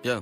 Yo.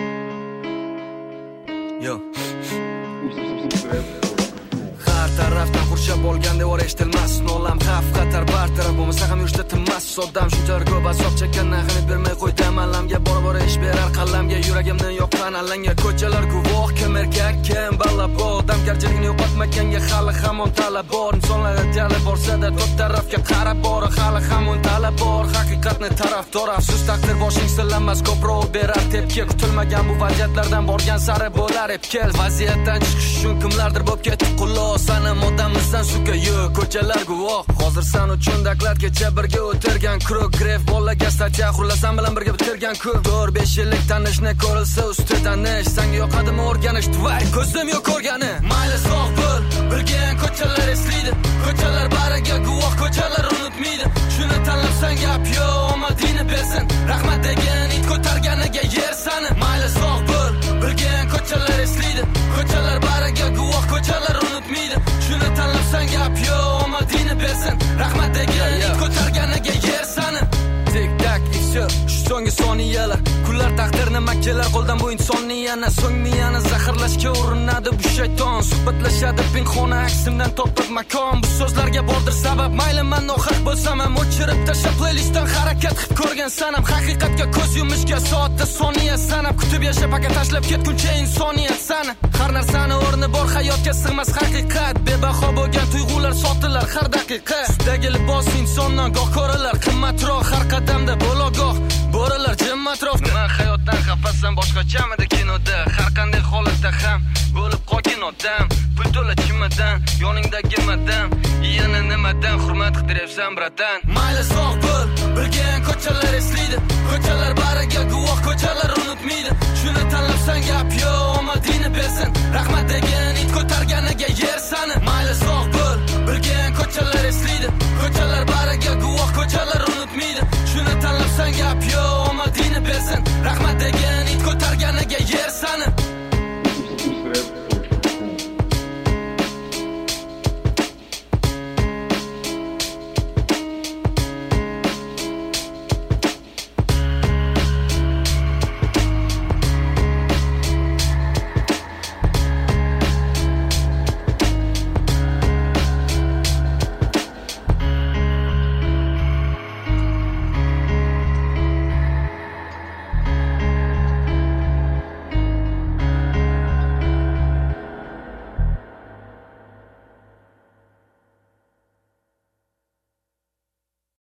Har tarafdan qurshab olgan devor eshitilmas, nolam xavf xatar bartaraf bo'lmasa ham yurishda tinmas. Soddam shunchalik ko'p azob chekkan, naqini bermay qo'ydam allamga, bora ish berar qallamga, yuragimni yoqqan allanga. Ko'chalar guvoh, kim erkak, kim ballabo, odamgarchilikni yo'qotmaganga hali hamon talab bor. Insonlar jali borsa-da to'rt tarafga qarab bor, hali hamon talab bor. Haqiqatni tarafdor, afsus taqdir boshing sillanmas, ko'proq berar tepki. Kutilmagan bu vaziyatlardan borgan sari bo'lar epkel. Vaziyatdan chiqish uchun kimlardir bo'lib ketdi qulos. Sana modamizdan suka yo'q, ko'chalar guvoh. Hozir san uchun daklat kecha birga o'tirgan krok grev bolaga statya xurlasam bilan birga bitirgan ko'p 4-5 yillik tanishni ko'rilsa ustidan ish. Senga yoqadimi o'rganish, tvay ko'zim yo'q ko'rgani. Mayli sog' bo'l, birga ko'chalar eslaydi, ko'chalar bariga guvoh, ko'chalar unutmaydi. Shuni tanlabsan gap yo'q, omadingni bersin. Rahmat degan it ko'targaniga yer sani. Mayli sog' bo'l, birga ko'chalar eslaydi, ko'chalar bariga guvoh, ko'chalar unutmaydi. Shuni tanlabsan gap yo'q, omadingni bersin. Rahmat degan it ko'targaniga yer sani. Tik tak ifsho, shu so'nggi soniyalar. Kunlar taqdirni makkalar qo'ldan bu insonni yana so'ng miyani zaharlashga urinadi bu shayton. Suhbatlashadi pinxona aksimdan topib makon. Bu so'zlarga bordir sabab, mayli men nohaq bo'lsam ham o'chirib tasha playlistdan harakat qilib ko'rgan sanam. Haqiqatga ko'z yumishga soatda soniya sanab kutib yashab aka tashlab ketguncha insoniyat sani. Har narsani o'rni bor, hayotga sig'mas haqiqat. Bebaho bo'lgan tuyg'ular sotilar har daqiqa. Ustidagi libos insondan goh ko'ralar qimmatroq, har qadamda bo'logoh bo'ralar jim atrofda. Men hayotdan xafasan, boshqachamidi kinoda. Har qanday holatda ham bo'lib qolgin odam. Pul to'la chimadan, yoningdagi madam. Yana nimadan hurmat qidiryapsan bratan? Mayli sog' bo'l, birga ko'chalar eslaydi, ko'chalar bariga guvoh, ko'chalar unutmaydi. Shuni tanlabsan gap yo'q, omadingni bersin. Rahmat degan it ko'targaniga yer sani. Mayli sog' bo'l, birga ko'chalar eslaydi, ko'chalar